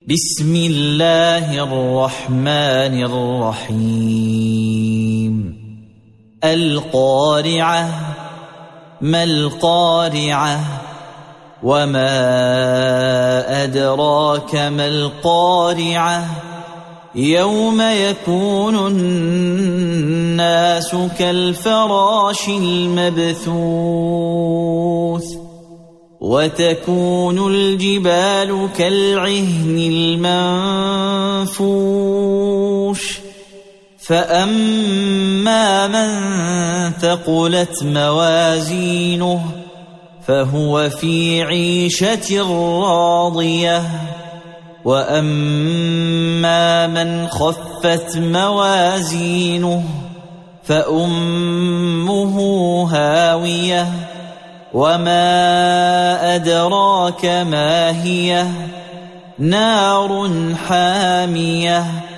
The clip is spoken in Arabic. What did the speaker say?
بسم الله الرحمن الرحيم القارعة ما القارعة وما أدراك ما القارعة يوم يكون الناس كالفراش المبثوث وتكون الجبال كالعهن المنفوش فأما من ثقلت موازينه فهو في عيشة راضية وأما من خفت موازينه فأمه هاوية وما أدراك ما هي نار حامية